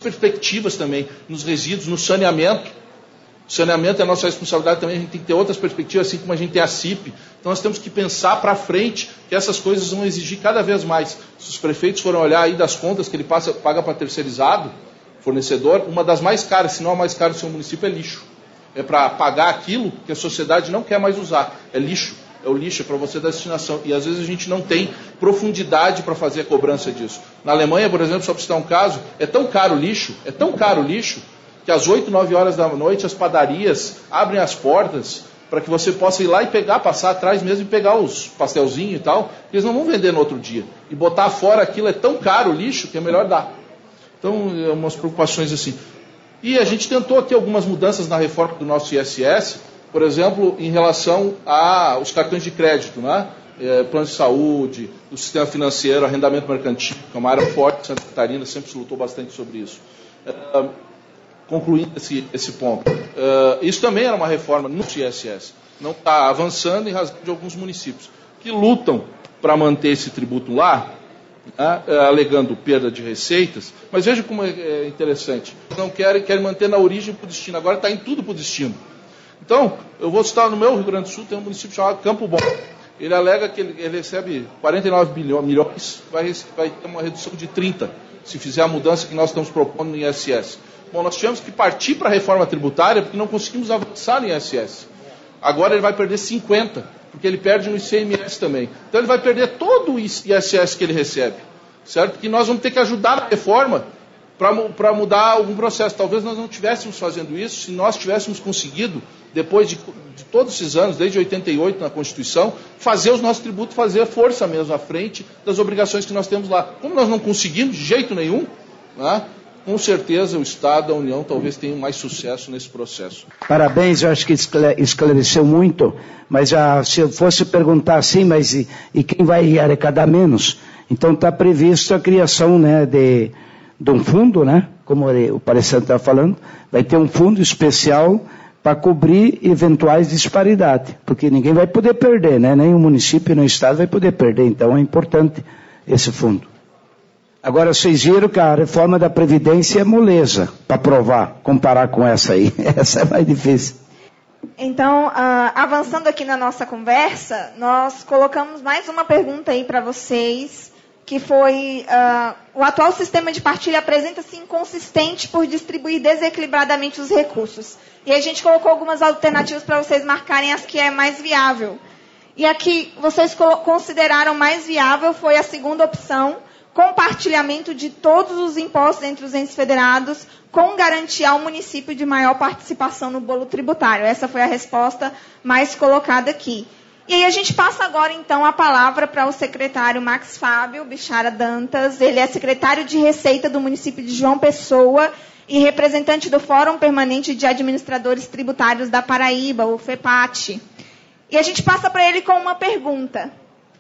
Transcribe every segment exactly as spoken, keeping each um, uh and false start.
perspectivas também, nos resíduos, no saneamento. O saneamento é a nossa responsabilidade também, a gente tem que ter outras perspectivas, assim como a gente tem a C I P. Então nós temos que pensar para frente que essas coisas vão exigir cada vez mais. Se os prefeitos forem olhar aí das contas que ele passa, paga para terceirizado, fornecedor, uma das mais caras, se não a mais cara do seu município, é lixo. É para pagar aquilo que a sociedade não quer mais usar. É lixo. É o lixo, é para você dar destinação. E às vezes a gente não tem profundidade para fazer a cobrança disso. Na Alemanha, por exemplo, só para citar um caso, é tão caro o lixo, é tão caro o lixo, que às oito, nove horas da noite as padarias abrem as portas para que você possa ir lá e pegar, passar atrás mesmo e pegar os pastelzinhos e tal, eles não vão vender no outro dia. E botar fora aquilo é tão caro o lixo que é melhor dar. Então, é umas preocupações assim. E a gente tentou aqui algumas mudanças na reforma do nosso I S S, por exemplo, em relação aos cartões de crédito, né? É, plano de saúde, o sistema financeiro, arrendamento mercantil, que é uma área forte, Santa Catarina sempre se lutou bastante sobre isso. É, concluindo esse, esse ponto, uh, isso também era uma reforma no I S S, não está avançando em razão de alguns municípios que lutam para manter esse tributo lá, né, uh, alegando perda de receitas, mas veja como é, é interessante, não querem, querem manter na origem para o destino, agora está em tudo para o destino. Então, eu vou citar no meu Rio Grande do Sul, tem um município chamado Campo Bom, ele alega que ele, ele recebe quarenta e nove milhões, vai, vai ter uma redução de trinta, se fizer a mudança que nós estamos propondo no I S S. Bom, nós tivemos que partir para a reforma tributária porque não conseguimos avançar no I S S. Agora ele vai perder cinquenta, porque ele perde no I C M S também. Então ele vai perder todo o I S S que ele recebe, certo? Porque nós vamos ter que ajudar na reforma para mudar algum processo. Talvez nós não estivéssemos fazendo isso se nós tivéssemos conseguido, depois de, de todos esses anos, desde oitenta e oito na Constituição, fazer os nossos tributos, fazer força mesmo à frente das obrigações que nós temos lá. Como nós não conseguimos de jeito nenhum, né? Com certeza o Estado, a União, talvez tenham mais sucesso nesse processo. Parabéns, eu acho que esclareceu muito, mas já, se eu fosse perguntar assim, mas e, e quem vai arrecadar menos? Então está previsto a criação, né, de, de um fundo, né, como o Parecendo está falando, vai ter um fundo especial para cobrir eventuais disparidades, porque ninguém vai poder perder, né, nem o município nem o Estado vai poder perder, então é importante esse fundo. Agora, vocês viram que a reforma da Previdência é moleza para provar, comparar com essa aí. Essa é mais difícil. Então, uh, avançando aqui na nossa conversa, nós colocamos mais uma pergunta aí para vocês, que foi, uh, o atual sistema de partilha apresenta-se inconsistente por distribuir desequilibradamente os recursos. E a gente colocou algumas alternativas para vocês marcarem as que é mais viável. E a que vocês consideraram mais viável foi a segunda opção, compartilhamento de todos os impostos entre os entes federados, com garantia ao município de maior participação no bolo tributário. Essa foi a resposta mais colocada aqui. E aí a gente passa agora, então, a palavra para o secretário Max Fábio Bichara Dantas. Ele é secretário de Receita do município de João Pessoa e representante do Fórum Permanente de Administradores Tributários da Paraíba, o FEPAT. E a gente passa para ele com uma pergunta.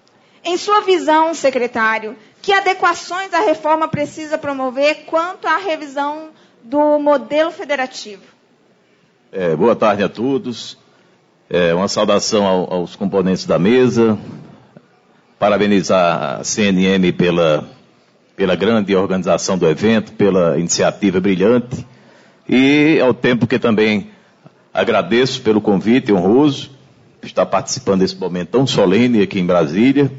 Em sua visão, secretário, que adequações a reforma precisa promover quanto à revisão do modelo federativo? É, boa tarde a todos. É, uma saudação ao, aos componentes da mesa. Parabenizar a C N M pela, pela grande organização do evento, pela iniciativa brilhante. E ao tempo que também agradeço pelo convite honroso, estar participando desse momento tão solene aqui em Brasília.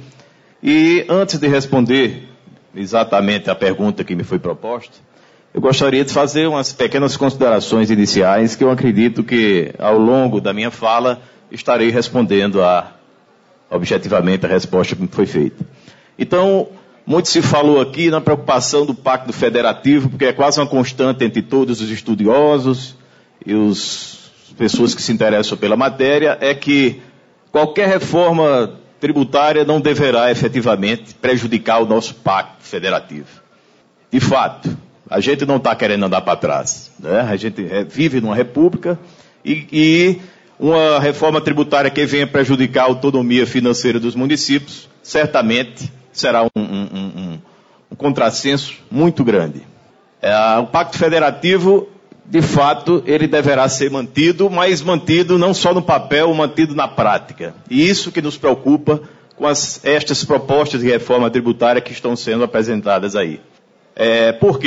E antes de responder exatamente a pergunta que me foi proposta, eu gostaria de fazer umas pequenas considerações iniciais que eu acredito que ao longo da minha fala estarei respondendo a, objetivamente a resposta que me foi feita. Então, muito se falou aqui na preocupação do Pacto Federativo, porque é quase uma constante entre todos os estudiosos e as pessoas que se interessam pela matéria, é que qualquer reforma tributária não deverá efetivamente prejudicar o nosso pacto federativo. De fato, a gente não está querendo andar para trás, né? A gente vive numa república e, e uma reforma tributária que venha prejudicar a autonomia financeira dos municípios, certamente será um, um, um, um contrassenso muito grande. É, o pacto federativo, de fato, ele deverá ser mantido, mas mantido não só no papel, mantido na prática. E isso que nos preocupa com as, estas propostas de reforma tributária que estão sendo apresentadas aí. É, por quê?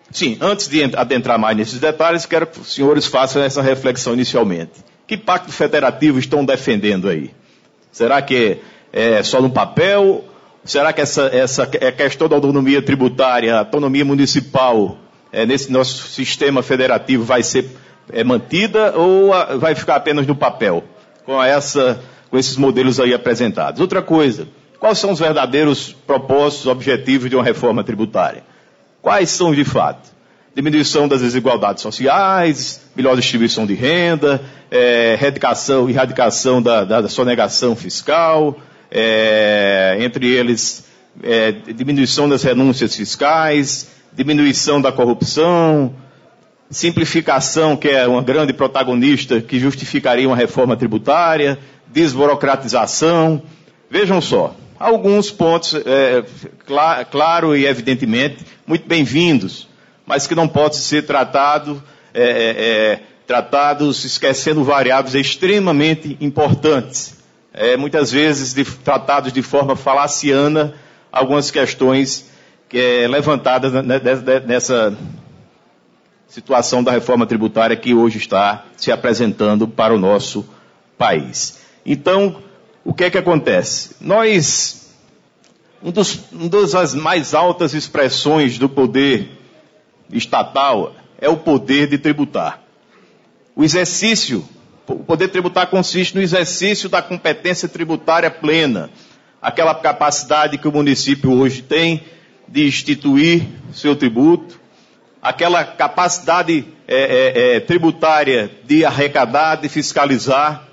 Sim, antes de adentrar mais nesses detalhes, quero que os senhores façam essa reflexão inicialmente. Que pacto federativo estão defendendo aí? Será que é só no papel? Será que essa, essa questão da autonomia tributária, autonomia municipal, é, nesse nosso sistema federativo vai ser é, mantida ou a, vai ficar apenas no papel, com, essa, com esses modelos aí apresentados? Outra coisa, quais são os verdadeiros propósitos, objetivos de uma reforma tributária? Quais são de fato? Diminuição das desigualdades sociais, melhor distribuição de renda, é, erradicação, erradicação da, da sonegação fiscal, é, entre eles é, diminuição das renúncias fiscais, diminuição da corrupção, simplificação, que é uma grande protagonista que justificaria uma reforma tributária, desburocratização. Vejam só, alguns pontos, é, cl- claro e evidentemente, muito bem-vindos, mas que não podem ser tratado, é, é, tratados esquecendo variáveis extremamente importantes. É, muitas vezes de, tratados de forma falaciana algumas questões que é, levantadas nessa situação da reforma tributária que hoje está se apresentando para o nosso país. Então, o que é que acontece? Nós, um dos, uma das mais altas expressões do poder estatal é o poder de tributar. O exercício, o poder tributar consiste no exercício da competência tributária plena, aquela capacidade que o município hoje tem de instituir seu tributo, aquela capacidade é, é, é, tributária de arrecadar, de fiscalizar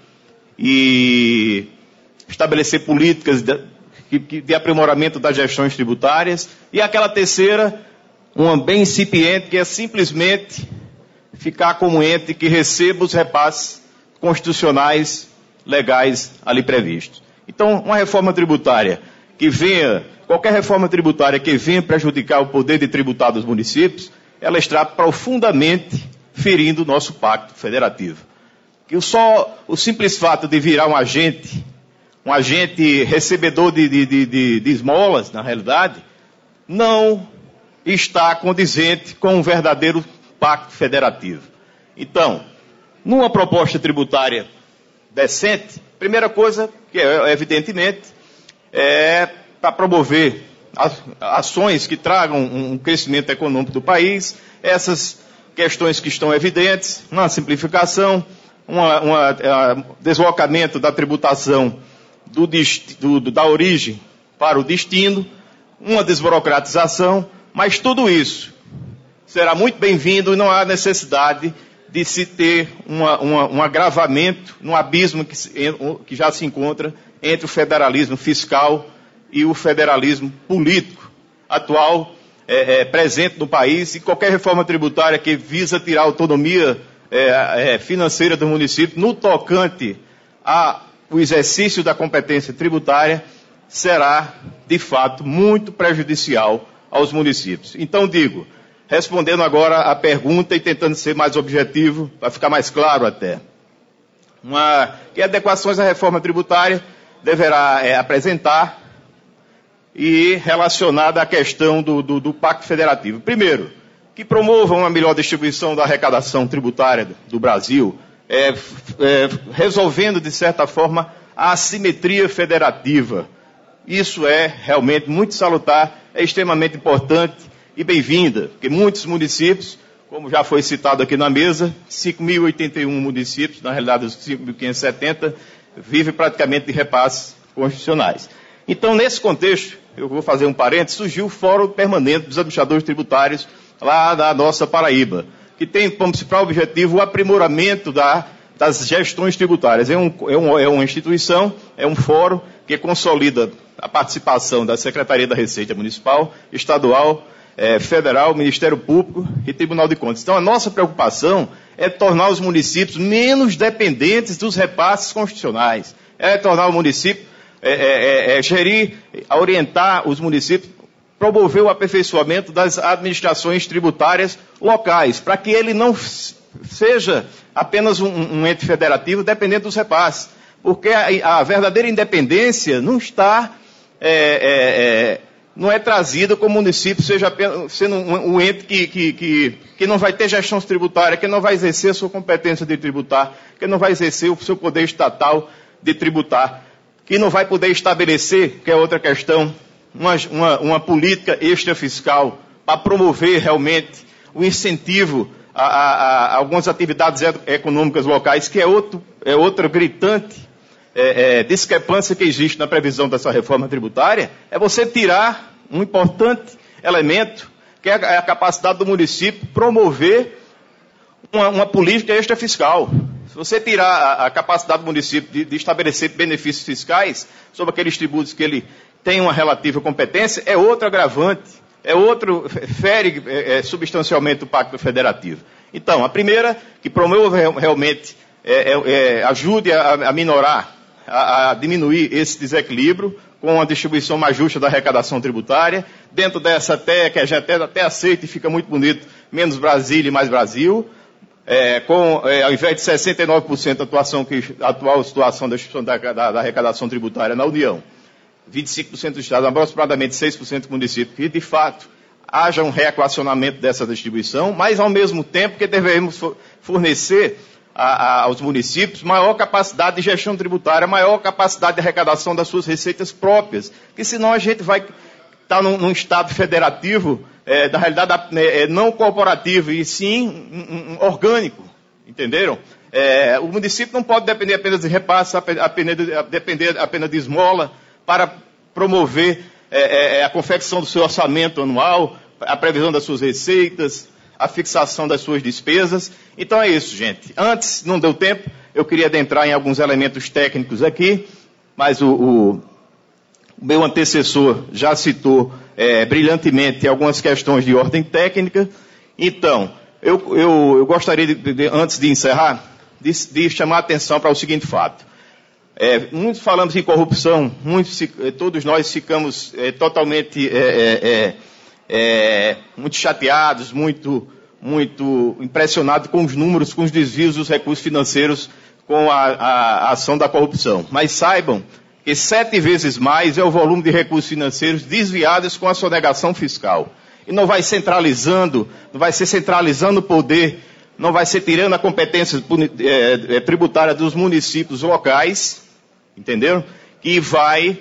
e estabelecer políticas de, de, de aprimoramento das gestões tributárias, e aquela terceira, uma bem incipiente, que é simplesmente ficar como ente que receba os repasses constitucionais legais ali previstos. Então, uma reforma tributária que venha, qualquer reforma tributária que venha prejudicar o poder de tributar dos municípios, ela está profundamente ferindo o nosso pacto federativo. Que só o simples fato de virar um agente, um agente recebedor de, de, de, de esmolas, na realidade, não está condizente com um verdadeiro pacto federativo. Então, numa proposta tributária decente, primeira coisa, que é, evidentemente, é para promover ações que tragam um crescimento econômico do país, essas questões que estão evidentes, uma simplificação, um deslocamento da tributação do, do, da origem para o destino, uma desburocratização, mas tudo isso será muito bem-vindo e não há necessidade de se ter uma, uma, um agravamento no abismo que, se, que já se encontra entre o federalismo fiscal e o federalismo político atual, é, é, presente no país, e qualquer reforma tributária que visa tirar a autonomia é, é, financeira do município no tocante ao exercício da competência tributária será, de fato, muito prejudicial aos municípios. Então, digo, respondendo agora à pergunta e tentando ser mais objetivo, para ficar mais claro até, uma, que adequações à reforma tributária deverá é, apresentar e relacionada à questão do, do, do Pacto Federativo. Primeiro, que promova uma melhor distribuição da arrecadação tributária do Brasil, é, é, resolvendo, de certa forma, a assimetria federativa. Isso é realmente muito salutar, é extremamente importante e bem-vinda, porque muitos municípios, como já foi citado aqui na mesa, cinco mil e oitenta e um municípios, na realidade os cinco mil quinhentos e setenta, vivem praticamente de repasses constitucionais. Então, nesse contexto, eu vou fazer um parênteses, surgiu o Fórum Permanente dos Administradores Tributários lá da nossa Paraíba, que tem como principal objetivo o aprimoramento da, das gestões tributárias. É, um, é, um, é uma instituição, é um fórum que consolida a participação da Secretaria da Receita Municipal, Estadual, é, Federal, Ministério Público e Tribunal de Contas. Então, a nossa preocupação é tornar os municípios menos dependentes dos repasses constitucionais, é tornar o município É, é, é, gerir, orientar os municípios, promover o aperfeiçoamento das administrações tributárias locais, para que ele não seja apenas um, um ente federativo dependendo dos repasses, porque a, a verdadeira independência não está é, é, é, não é trazida como o município seja apenas, sendo um, um ente que, que, que, que não vai ter gestão tributária, que não vai exercer a sua competência de tributar, que não vai exercer o seu poder estatal de tributar, que não vai poder estabelecer, que é outra questão, uma, uma, uma política extrafiscal para promover realmente o incentivo a, a, a algumas atividades econômicas locais, que é, outro, é outra gritante é, é, discrepância que existe na previsão dessa reforma tributária, é você tirar um importante elemento, que é a, é a capacidade do município promover uma, uma política extrafiscal. Se você tirar a, a capacidade do município de, de estabelecer benefícios fiscais sobre aqueles tributos que ele tem uma relativa competência, é outro agravante, é outro, fere é, é, substancialmente o Pacto Federativo. Então, a primeira, que promova realmente, é, é, é, ajude a, a minorar, a, a diminuir esse desequilíbrio, com uma distribuição mais justa da arrecadação tributária, dentro dessa até, que a gente até, até aceita e fica muito bonito, menos Brasília e mais Brasil, é, com, é, ao invés de sessenta e nove por cento da atuação que, a atual situação da, da, da arrecadação tributária na União, vinte e cinco por cento do Estado, aproximadamente seis por cento do município, que de fato haja um reequacionamento dessa distribuição, mas ao mesmo tempo que devemos fornecer a, a, aos municípios maior capacidade de gestão tributária, maior capacidade de arrecadação das suas receitas próprias, porque senão a gente vai estar num, num estado federativo, é, da realidade é, não corporativo, e sim um, um, orgânico, entenderam? É, o município não pode depender apenas de repasse, apenas, depender apenas de esmola, para promover é, é, a confecção do seu orçamento anual, a previsão das suas receitas, a fixação das suas despesas. Então é isso, gente. Antes, não deu tempo, eu queria adentrar em alguns elementos técnicos aqui, mas o, o, o meu antecessor já citou é, brilhantemente algumas questões de ordem técnica. Então, eu, eu, eu gostaria, de, de, antes de encerrar, de, de chamar a atenção para o seguinte fato. É, muitos falamos em corrupção, muitos, todos nós ficamos é, totalmente é, é, é, muito chateados, muito, muito impressionados com os números, com os desvios dos recursos financeiros, com a, a, a ação da corrupção. Mas saibam que sete vezes mais é o volume de recursos financeiros desviados com a sonegação fiscal. E não vai centralizando, não vai ser centralizando o poder, não vai ser tirando a competência é, é, tributária dos municípios locais, entenderam? Que vai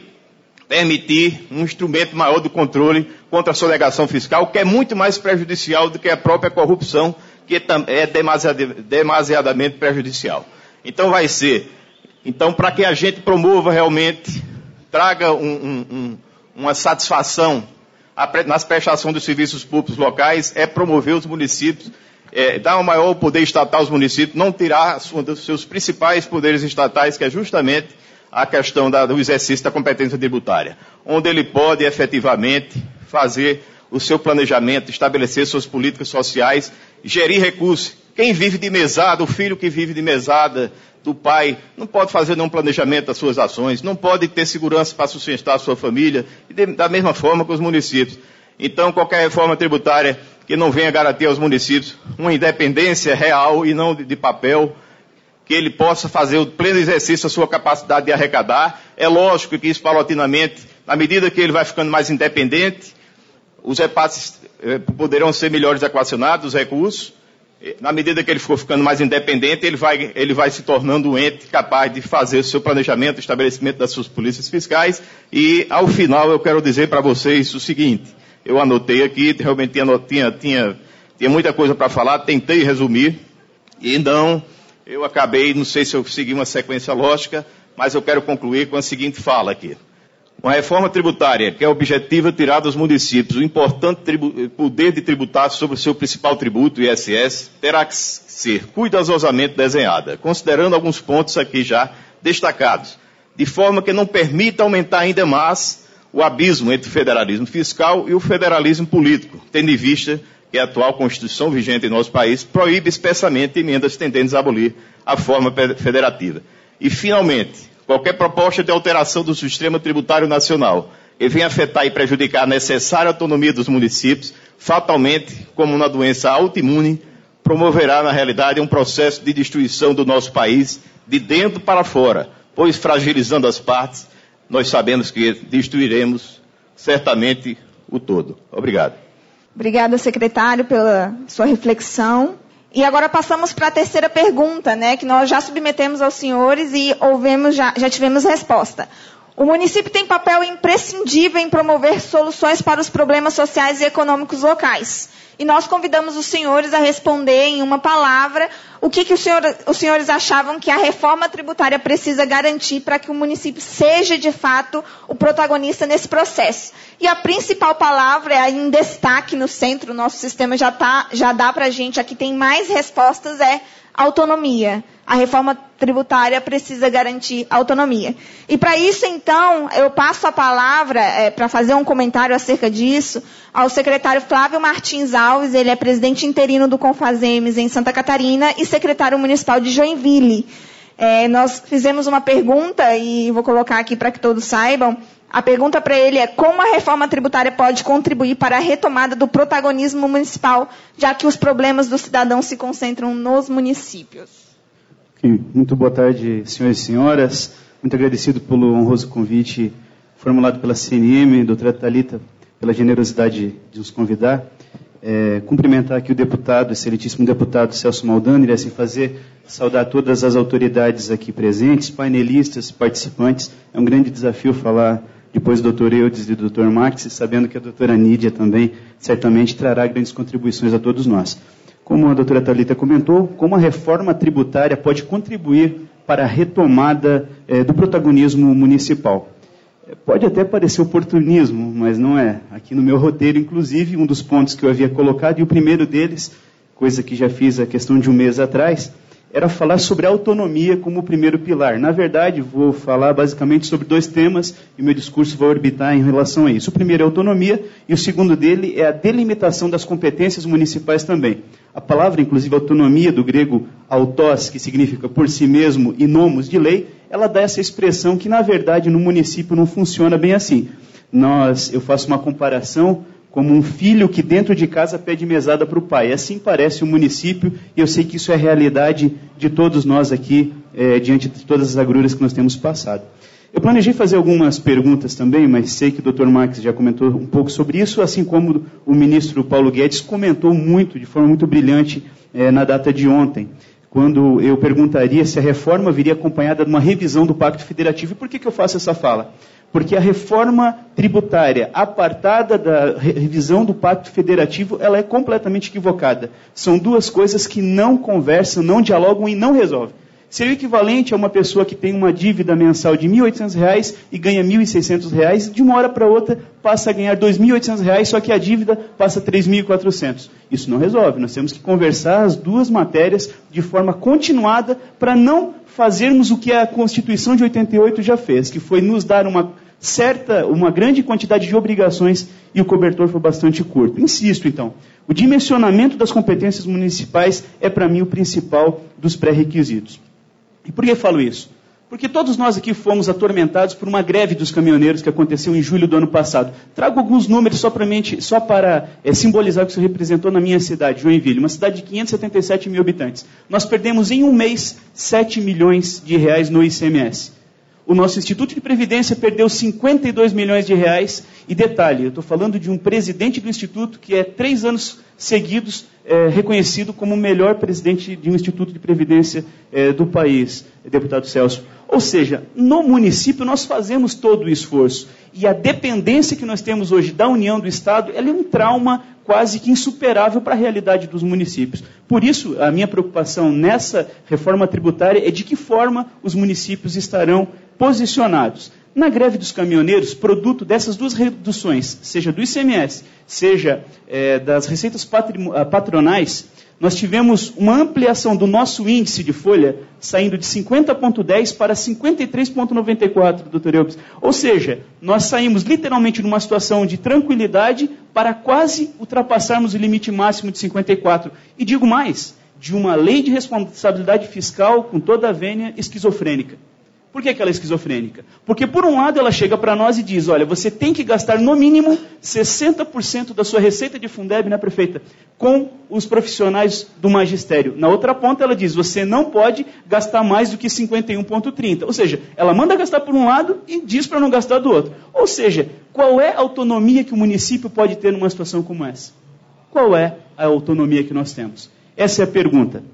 permitir um instrumento maior de controle contra a sonegação fiscal, que é muito mais prejudicial do que a própria corrupção, que é demasiadamente prejudicial. Então vai ser, então para que a gente promova realmente, traga um, um, um, uma satisfação nas prestações dos serviços públicos locais, é promover os municípios, É, dar um maior poder estatal aos municípios, não tirar um dos seus principais poderes estatais, que é justamente a questão da, do exercício da competência tributária, onde ele pode efetivamente fazer o seu planejamento, estabelecer suas políticas sociais, gerir recursos. Quem vive de mesada, o filho que vive de mesada do pai, não pode fazer nenhum planejamento das suas ações, não pode ter segurança para sustentar a sua família, e de, da mesma forma com os municípios. Então, qualquer reforma tributária que não venha garantir aos municípios uma independência real e não de, de papel, que ele possa fazer o pleno exercício da sua capacidade de arrecadar. É lógico que isso, paulatinamente, na medida que ele vai ficando mais independente, os repasses eh, poderão ser melhores equacionados, os recursos. Na medida que ele for ficando mais independente, ele vai, ele vai se tornando um ente capaz de fazer o seu planejamento, o estabelecimento das suas polícias fiscais. E, ao final, eu quero dizer para vocês o seguinte: eu anotei aqui, realmente tinha, tinha, tinha, tinha muita coisa para falar, tentei resumir, e não, eu acabei, não sei se eu segui uma sequência lógica, mas eu quero concluir com a seguinte fala aqui. Uma reforma tributária que é objetiva tirar dos municípios o importante tribu- poder de tributar sobre o seu principal tributo, o I S S, terá que ser cuidadosamente desenhada, considerando alguns pontos aqui já destacados, de forma que não permita aumentar ainda mais o abismo entre o federalismo fiscal e o federalismo político, tendo em vista que a atual Constituição vigente em nosso país proíbe expressamente emendas tendentes a abolir a forma federativa. E, finalmente, qualquer proposta de alteração do sistema tributário nacional que venha afetar e prejudicar a necessária autonomia dos municípios, fatalmente, como uma doença autoimune, promoverá, na realidade, um processo de destruição do nosso país de dentro para fora, pois, fragilizando as partes, nós sabemos que destruiremos certamente o todo. Obrigado. Obrigada, secretário, pela sua reflexão. E agora passamos para a terceira pergunta, né, que nós já submetemos aos senhores e ouvemos, já, já tivemos resposta. O município tem papel imprescindível em promover soluções para os problemas sociais e econômicos locais. E nós convidamos os senhores a responder em uma palavra o que, que os, senhor, os senhores achavam que a reforma tributária precisa garantir para que o município seja, de fato, o protagonista nesse processo. E a principal palavra, é em destaque no centro, o nosso sistema já, tá, já dá para a gente, aqui tem mais respostas, é autonomia. A reforma tributária precisa garantir autonomia. E para isso, então, eu passo a palavra, é, para fazer um comentário acerca disso, ao secretário Flávio Martins Alves, ele é presidente interino do Confazemes em Santa Catarina e secretário municipal de Joinville. É, nós fizemos uma pergunta, e vou colocar aqui para que todos saibam. A pergunta para ele é como a reforma tributária pode contribuir para a retomada do protagonismo municipal, já que os problemas do cidadão se concentram nos municípios. Muito boa tarde, senhores e senhoras. Muito agradecido pelo honroso convite formulado pela C N M, doutora Thalita, pela generosidade de nos convidar. É, cumprimentar aqui o deputado, excelentíssimo deputado Celso Maldani, e assim fazer, saudar todas as autoridades aqui presentes, painelistas, participantes. É um grande desafio falar depois do doutor Eudes e do doutor Max, sabendo que a doutora Nídia também certamente trará grandes contribuições a todos nós. Como a doutora Thalita comentou, como a reforma tributária pode contribuir para a retomada eh, do protagonismo municipal. Pode até parecer oportunismo, mas não é. Aqui no meu roteiro, inclusive, um dos pontos que eu havia colocado, e o primeiro deles, coisa que já fiz a questão de um mês atrás, era falar sobre a autonomia como o primeiro pilar. Na verdade, vou falar basicamente sobre dois temas, e meu discurso vai orbitar em relação a isso. O primeiro é a autonomia, e o segundo dele é a delimitação das competências municipais também. A palavra, inclusive, autonomia, do grego autós, que significa por si mesmo, e nomos, de lei, ela dá essa expressão que, na verdade, no município não funciona bem assim. Nós, eu faço uma comparação como um filho que dentro de casa pede mesada para o pai. Assim parece o município, e eu sei que isso é a realidade de todos nós aqui, é, diante de todas as agruras que nós temos passado. Eu planejei fazer algumas perguntas também, mas sei que o doutor Max já comentou um pouco sobre isso, assim como o ministro Paulo Guedes comentou muito, de forma muito brilhante, é, na data de ontem, quando eu perguntaria se a reforma viria acompanhada de uma revisão do Pacto Federativo. E por que, que eu faço essa fala? Porque a reforma tributária apartada da revisão do Pacto Federativo, ela é completamente equivocada. São duas coisas que não conversam, não dialogam e não resolvem. Seria o equivalente a uma pessoa que tem uma dívida mensal de mil e oitocentos reais e ganha mil e seiscentos reais, de uma hora para outra passa a ganhar dois mil e oitocentos reais, só que a dívida passa a três mil e quatrocentos. Isso não resolve. Nós temos que conversar as duas matérias de forma continuada para não fazermos o que a Constituição de oitenta e oito já fez, que foi nos dar uma certa, uma grande quantidade de obrigações, e o cobertor foi bastante curto. Insisto, então, o dimensionamento das competências municipais é, para mim, o principal dos pré-requisitos. E por que falo isso? Porque todos nós aqui fomos atormentados por uma greve dos caminhoneiros que aconteceu em julho do ano passado. Trago alguns números só para, mente, só para é, simbolizar o que isso representou na minha cidade, Joinville, uma cidade de quinhentos e setenta e sete mil habitantes. Nós perdemos em um mês sete milhões de reais no I C M S. O nosso Instituto de Previdência perdeu cinquenta e dois milhões de reais. E detalhe, eu estou falando de um presidente do Instituto que é três anos seguidos é, reconhecido como o melhor presidente de um Instituto de Previdência é, do país, deputado Celso. Ou seja, no município nós fazemos todo o esforço. E a dependência que nós temos hoje da União, do Estado, ela é um trauma quase que insuperável para a realidade dos municípios. Por isso, a minha preocupação nessa reforma tributária é de que forma os municípios estarão posicionados. Na greve dos caminhoneiros, produto dessas duas reduções, seja do I C M S, seja é, das receitas patronais, nós tivemos uma ampliação do nosso índice de folha, saindo de cinquenta vírgula dez para cinquenta e três vírgula noventa e quatro, doutor Elbis. Ou seja, nós saímos literalmente de uma situação de tranquilidade para quase ultrapassarmos o limite máximo de cinquenta e quatro. E digo mais, de uma lei de responsabilidade fiscal com toda a vênia esquizofrênica. Por que, que ela é esquizofrênica? Porque, por um lado, ela chega para nós e diz, olha, você tem que gastar, no mínimo, sessenta por cento da sua receita de Fundeb, né, prefeita, com os profissionais do magistério. Na outra ponta, ela diz, você não pode gastar mais do que cinquenta e um vírgula trinta. Ou seja, ela manda gastar por um lado e diz para não gastar do outro. Ou seja, qual é a autonomia que o município pode ter numa situação como essa? Qual é a autonomia que nós temos? Essa é a pergunta.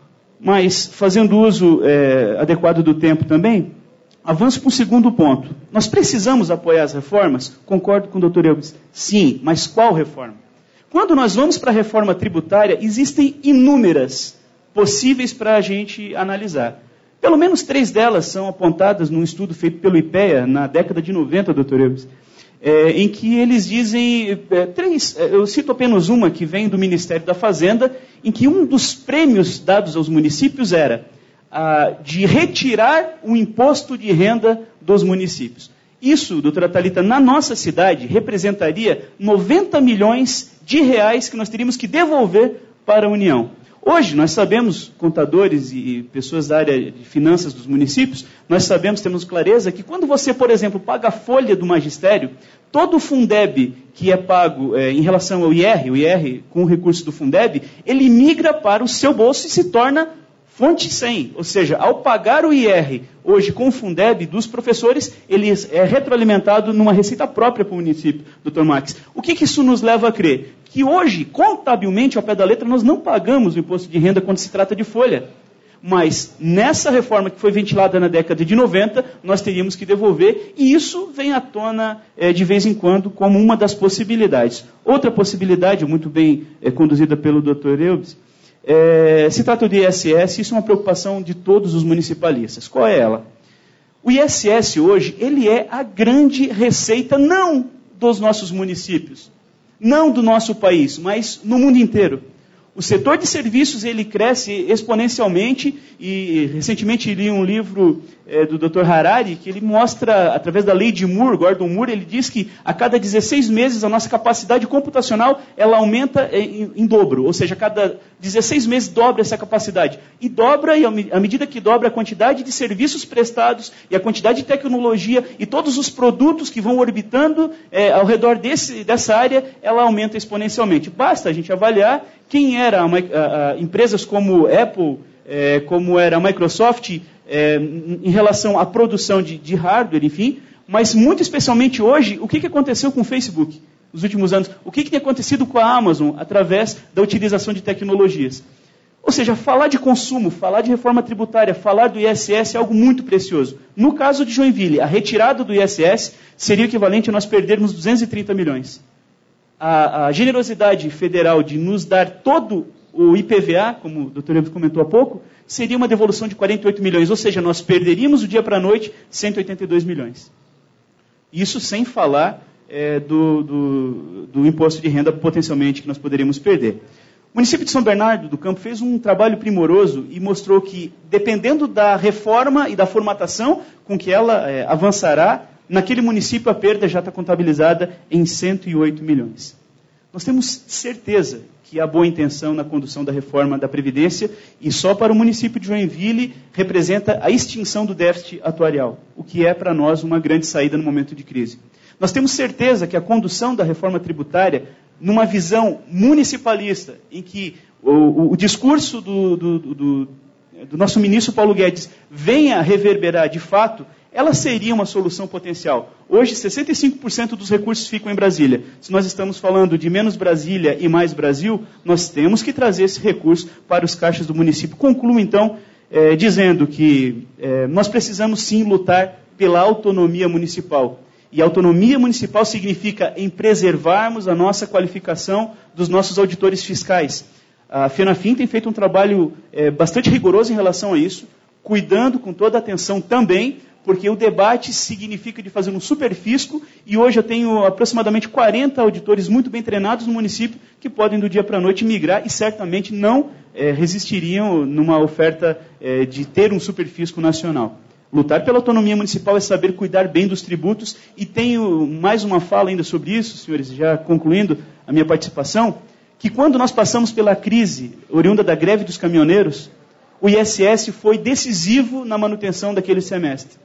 Mas, fazendo uso é, adequado do tempo também, avanço para um segundo ponto. Nós precisamos apoiar as reformas? Concordo com o doutor Elvis. Sim, mas qual reforma? Quando nós vamos para a reforma tributária, existem inúmeras possíveis para a gente analisar. Pelo menos três delas são apontadas num estudo feito pelo IPEA na década de noventa, doutor Elvis, é, em que eles dizem, é, três, é, eu cito apenas uma que vem do Ministério da Fazenda, em que um dos prêmios dados aos municípios era a, de retirar o imposto de renda dos municípios. Isso, doutora Thalita, na nossa cidade representaria noventa milhões de reais que nós teríamos que devolver para a União. Hoje, nós sabemos, contadores e pessoas da área de finanças dos municípios, nós sabemos, temos clareza, que quando você, por exemplo, paga a folha do magistério, todo o Fundeb que é pago é, em relação ao I R, o I R com o recurso do Fundeb, ele migra para o seu bolso e se torna fonte cem. Ou seja, ao pagar o I R hoje com o Fundeb dos professores, ele é retroalimentado numa receita própria para o município, doutor Max. O que, que isso nos leva a crer? Que hoje, contabilmente, ao pé da letra, nós não pagamos o imposto de renda quando se trata de folha. Mas, nessa reforma que foi ventilada na década de noventa, nós teríamos que devolver, e isso vem à tona é, de vez em quando como uma das possibilidades. Outra possibilidade, muito bem é, conduzida pelo doutor Elbis, é, se trata do I S S, isso é uma preocupação de todos os municipalistas. Qual é ela? O I S S hoje, ele é a grande receita, não dos nossos municípios, não do nosso país, mas no mundo inteiro. O setor de serviços ele cresce exponencialmente e recentemente li um livro é, do doutor Harari que ele mostra, através da lei de Moore, Gordon Moore, ele diz que a cada dezesseis meses a nossa capacidade computacional ela aumenta em, em dobro, ou seja, a cada dezesseis meses dobra essa capacidade. E dobra, e à medida que dobra a quantidade de serviços prestados e a quantidade de tecnologia e todos os produtos que vão orbitando é, ao redor desse, dessa área, ela aumenta exponencialmente. Basta a gente avaliar quem era a, a, a, empresas como Apple, é, como era a Microsoft, é, em relação à produção de, de hardware, enfim, mas muito especialmente hoje, o que, que aconteceu com o Facebook nos últimos anos? O que, que tem acontecido com a Amazon através da utilização de tecnologias? Ou seja, falar de consumo, falar de reforma tributária, falar do I S S é algo muito precioso. No caso de Joinville, a retirada do I S S seria equivalente a nós perdermos duzentos e trinta milhões. A, a generosidade federal de nos dar todo o I P V A, como o doutor Evans comentou há pouco, seria uma devolução de quarenta e oito milhões, ou seja, nós perderíamos do dia para a noite cento e oitenta e dois milhões. Isso sem falar é, do, do, do imposto de renda potencialmente que nós poderíamos perder. O município de São Bernardo do Campo fez um trabalho primoroso e mostrou que, dependendo da reforma e da formatação com que ela é, avançará, naquele município a perda já está contabilizada em cento e oito milhões. Nós temos certeza que há boa intenção na condução da reforma da Previdência e só para o município de Joinville representa a extinção do déficit atuarial, o que é para nós uma grande saída no momento de crise. Nós temos certeza que a condução da reforma tributária, numa visão municipalista, em que o, o, o discurso do, do, do, do nosso ministro Paulo Guedes venha reverberar de fato, ela seria uma solução potencial. Hoje, sessenta e cinco por cento dos recursos ficam em Brasília. Se nós estamos falando de menos Brasília e mais Brasil, nós temos que trazer esse recurso para os caixas do município. Concluo, então, eh, dizendo que eh, nós precisamos, sim, lutar pela autonomia municipal. E autonomia municipal significa em preservarmos a nossa qualificação dos nossos auditores fiscais. A FENAFIN tem feito um trabalho eh, bastante rigoroso em relação a isso, cuidando com toda a atenção também, porque o debate significa de fazer um superfisco, e hoje eu tenho aproximadamente quarenta auditores muito bem treinados no município, que podem do dia para a noite migrar e certamente não é, resistiriam numa oferta é, de ter um superfisco nacional. Lutar pela autonomia municipal é saber cuidar bem dos tributos, e tenho mais uma fala ainda sobre isso, senhores, já concluindo a minha participação, que quando nós passamos pela crise oriunda da greve dos caminhoneiros, o I S S foi decisivo na manutenção daquele semestre.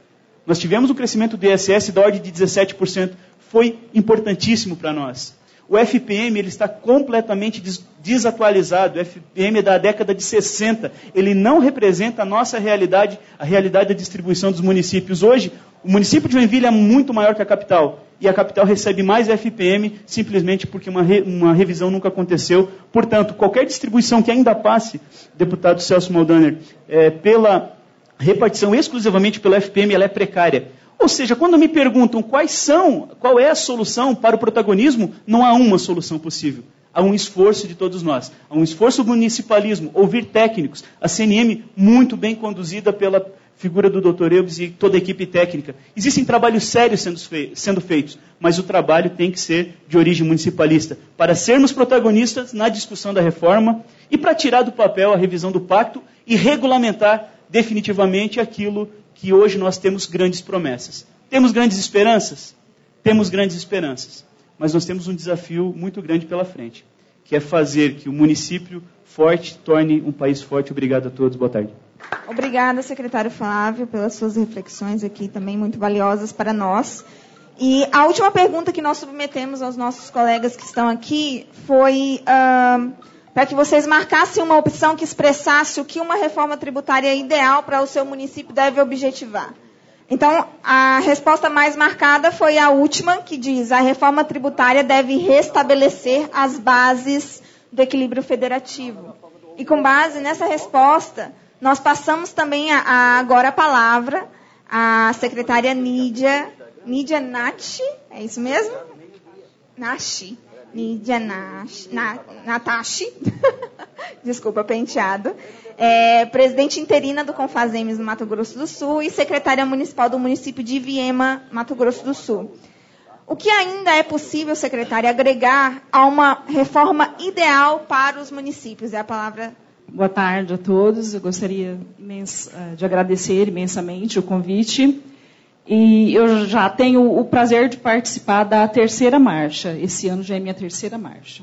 Nós tivemos um crescimento do I S S da ordem de dezessete por cento. Foi importantíssimo para nós. O F P M ele está completamente des desatualizado. O F P M é da década de sessenta. Ele não representa a nossa realidade, a realidade da distribuição dos municípios. Hoje, o município de Joinville é muito maior que a capital. E a capital recebe mais F P M simplesmente porque uma, re uma revisão nunca aconteceu. Portanto, qualquer distribuição que ainda passe, deputado Celso Maldaner, é, pela repartição exclusivamente pelo F P M, ela é precária. Ou seja, quando me perguntam quais são, qual é a solução para o protagonismo, não há uma solução possível. Há um esforço de todos nós. Há um esforço do municipalismo, ouvir técnicos. A C N M, muito bem conduzida pela figura do doutor Eubes e toda a equipe técnica. Existem trabalhos sérios sendo, fei sendo feitos, mas o trabalho tem que ser de origem municipalista, para sermos protagonistas na discussão da reforma e para tirar do papel a revisão do pacto e regulamentar definitivamente aquilo que hoje nós temos grandes promessas. Temos grandes esperanças? Temos grandes esperanças. Mas nós temos um desafio muito grande pela frente, que é fazer que o município forte torne um país forte. Obrigado a todos. Boa tarde. Obrigada, secretário Flávio, pelas suas reflexões aqui também muito valiosas para nós. E a última pergunta que nós submetemos aos nossos colegas que estão aqui foi uh, para que vocês marcassem uma opção que expressasse o que uma reforma tributária ideal para o seu município deve objetivar. Então, a resposta mais marcada foi a última, que diz: a reforma tributária deve restabelecer as bases do equilíbrio federativo. E com base nessa resposta, nós passamos também a, a, agora a palavra à secretária Nídia, Nídia Nachi, é isso mesmo? Nachi. Nídia Nachi, na, Natachi, desculpa, penteado, é, presidente interina do Confazemes no Mato Grosso do Sul e secretária municipal do município de Viema, Mato Grosso do Sul. O que ainda é possível, secretária, agregar a uma reforma ideal para os municípios? É a palavra. Boa tarde a todos. Eu gostaria de agradecer imensamente o convite. E eu já tenho o prazer de participar da terceira marcha. Esse ano já é minha terceira marcha.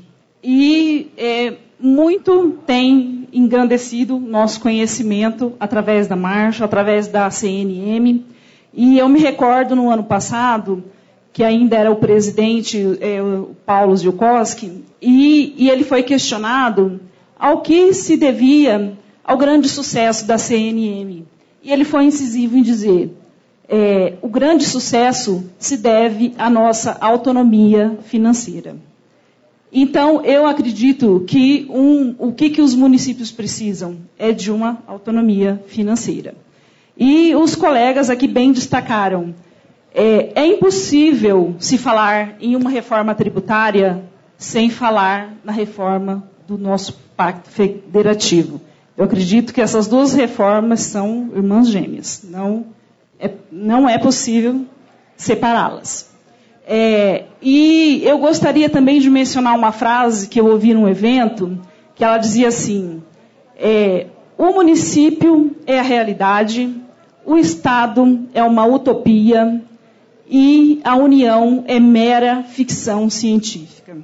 E é, muito tem engrandecido nosso conhecimento através da marcha, através da C N M. E eu me recordo no ano passado, que ainda era o presidente, é, o Paulo Zielkowski, e, e ele foi questionado ao que se devia ao grande sucesso da C N M. E ele foi incisivo em dizer: é, o grande sucesso se deve à nossa autonomia financeira. Então, eu acredito que um, o que, que os municípios precisam é de uma autonomia financeira. E os colegas aqui bem destacaram, é, é impossível se falar em uma reforma tributária sem falar na reforma do nosso pacto federativo. Eu acredito que essas duas reformas são irmãs gêmeas. Não é, não é possível separá-las. É, e eu gostaria também de mencionar uma frase que eu ouvi num evento, que ela dizia assim: é, o município é a realidade, o Estado é uma utopia e a União é mera ficção científica.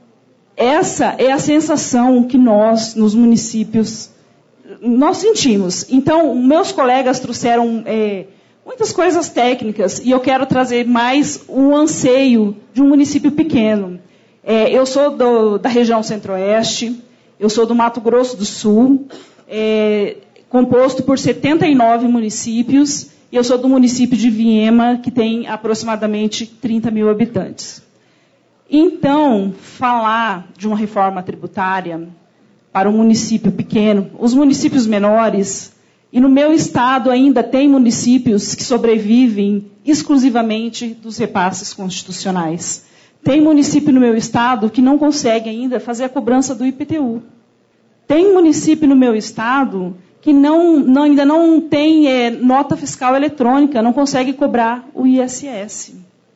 Essa é a sensação que nós, nos municípios, nós sentimos. Então, meus colegas trouxeram é, muitas coisas técnicas e eu quero trazer mais um anseio de um município pequeno. É, eu sou do, da região centro-oeste, eu sou do Mato Grosso do Sul, é, composto por setenta e nove municípios, e eu sou do município de Viema, que tem aproximadamente trinta mil habitantes. Então, falar de uma reforma tributária para um município pequeno, os municípios menores, e no meu estado ainda tem municípios que sobrevivem exclusivamente dos repasses constitucionais. Tem município no meu estado que não consegue ainda fazer a cobrança do I P T U. Tem município no meu estado que não, não, ainda não tem é, nota fiscal eletrônica, não consegue cobrar o I S S.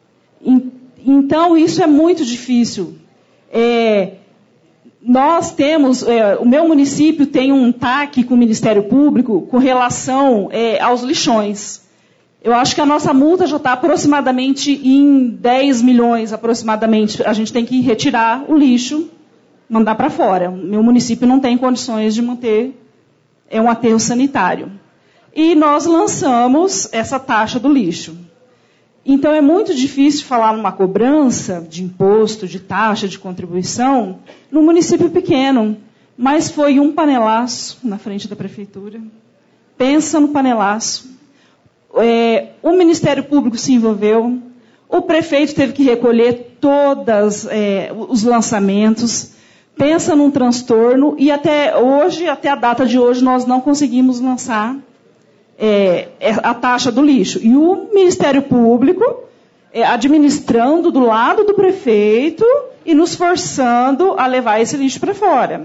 Então, isso é muito difícil. É, nós temos, é, o meu município tem um T A C com o Ministério Público com relação é, aos lixões. Eu acho que a nossa multa já está aproximadamente em dez milhões, aproximadamente. A gente tem que retirar o lixo, mandar para fora. O meu município não tem condições de manter é, um aterro sanitário. e nós lançamos essa taxa do lixo. Então, é muito difícil falar numa cobrança de imposto, de taxa, de contribuição, num município pequeno. Mas foi um panelaço na frente da prefeitura. Pensa no panelaço. É, o Ministério Público se envolveu, o prefeito teve que recolher todos é, os lançamentos. Pensa num transtorno, e até hoje, até a data de hoje, nós não conseguimos lançar é, a taxa do lixo. E o Ministério Público é, administrando do lado do prefeito e nos forçando a levar esse lixo para fora.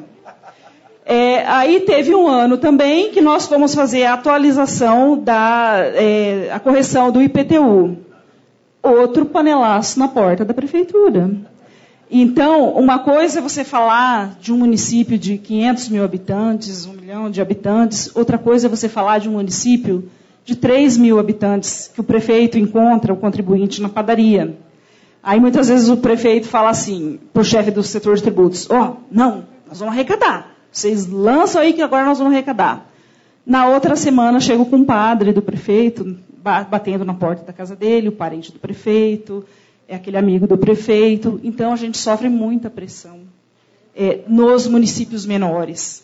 É, aí teve um ano também que nós fomos fazer a atualização da é, a correção do I P T U. Outro panelaço na porta da prefeitura. Então, uma coisa é você falar de um município de quinhentos mil habitantes, um milhão de habitantes. Outra coisa é você falar de um município de três mil habitantes, que o prefeito encontra o contribuinte na padaria. Aí, muitas vezes, o prefeito fala assim, para o chefe do setor de tributos, ó, oh, não, nós vamos arrecadar. Vocês lançam aí que agora nós vamos arrecadar. Na outra semana, chega o compadre do prefeito, batendo na porta da casa dele, o parente do prefeito, é aquele amigo do prefeito. Então, a gente sofre muita pressão é, nos municípios menores.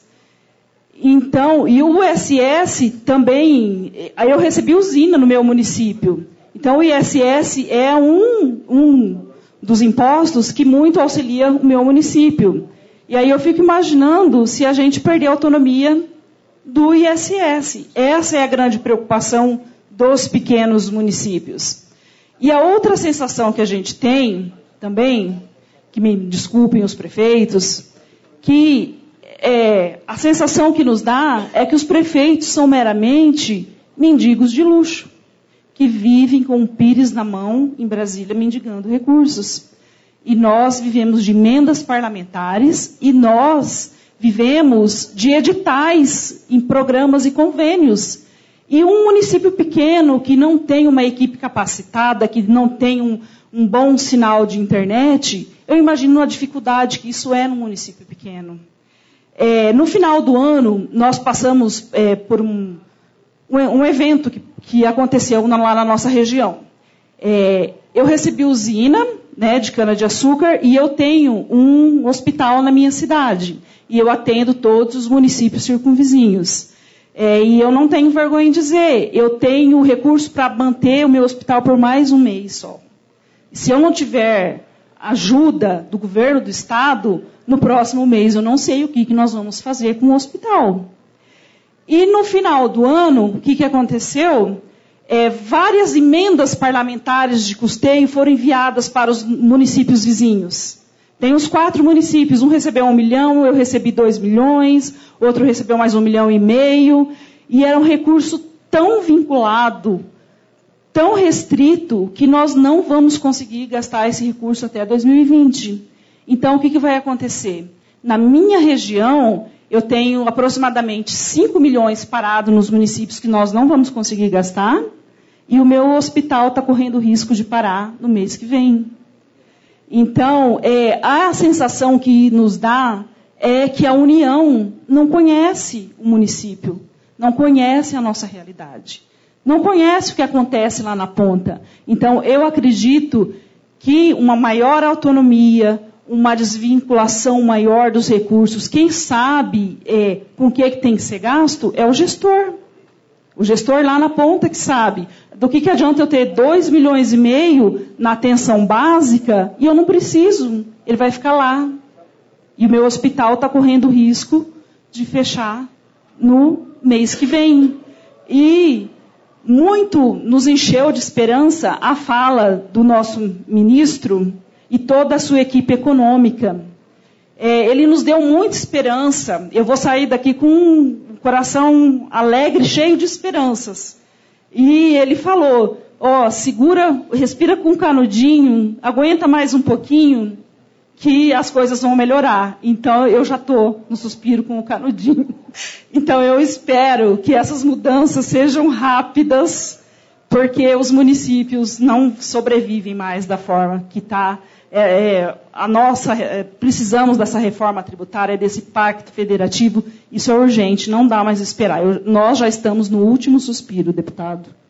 Então, e o I S S também, aí eu recebi usina no meu município. Então, o I S S é um, um dos impostos que muito auxilia o meu município. E aí eu fico imaginando se a gente perder a autonomia do I S S. Essa é a grande preocupação dos pequenos municípios. E a outra sensação que a gente tem também, que me desculpem os prefeitos, que é, a sensação que nos dá é que os prefeitos são meramente mendigos de luxo, que vivem com um pires na mão em Brasília mendigando recursos. E nós vivemos de emendas parlamentares e nós vivemos de editais em programas e convênios. E um município pequeno que não tem uma equipe capacitada, que não tem um, um bom sinal de internet, eu imagino a dificuldade que isso é num município pequeno. É, no final do ano, nós passamos é, por um, um, um evento que, que aconteceu na, lá na nossa região. É, eu recebi usina, né, de cana-de-açúcar, e eu tenho um hospital na minha cidade. E eu atendo todos os municípios circunvizinhos. É, e eu não tenho vergonha em dizer, eu tenho recurso para manter o meu hospital por mais um mês só. Se eu não tiver ajuda do governo do estado, no próximo mês eu não sei o que, que nós vamos fazer com o hospital. E no final do ano, o que, que aconteceu? É, várias emendas parlamentares de custeio foram enviadas para os municípios vizinhos. Tem os quatro municípios, um recebeu um milhão, eu recebi dois milhões, outro recebeu mais um milhão e meio, e era um recurso tão vinculado, tão restrito, que nós não vamos conseguir gastar esse recurso até dois mil e vinte. Então, o que, que vai acontecer? Na minha região, eu tenho aproximadamente cinco milhões parados nos municípios que nós não vamos conseguir gastar, e o meu hospital está correndo risco de parar no mês que vem. Então, é, a sensação que nos dá é que a União não conhece o município, não conhece a nossa realidade, não conhece o que acontece lá na ponta. Então, eu acredito que uma maior autonomia, uma desvinculação maior dos recursos, quem sabe é, com o que, é que tem que ser gasto é o gestor. O gestor lá na ponta que sabe. Do que, que adianta eu ter dois milhões e meio na atenção básica e eu não preciso, ele vai ficar lá. E o meu hospital está correndo risco de fechar no mês que vem. E muito nos encheu de esperança a fala do nosso ministro e toda a sua equipe econômica. É, ele nos deu muita esperança. Eu vou sair daqui com um coração alegre, cheio de esperanças. E ele falou, ó, oh, segura, respira com um canudinho, aguenta mais um pouquinho, que as coisas vão melhorar. Então, eu já estou no suspiro com o canudinho. Então, eu espero que essas mudanças sejam rápidas, porque os municípios não sobrevivem mais da forma que está. É, é, a nossa, é, precisamos dessa reforma tributária, desse pacto federativo. Isso é urgente, não dá mais esperar. Eu, nós já estamos no último suspiro, deputado.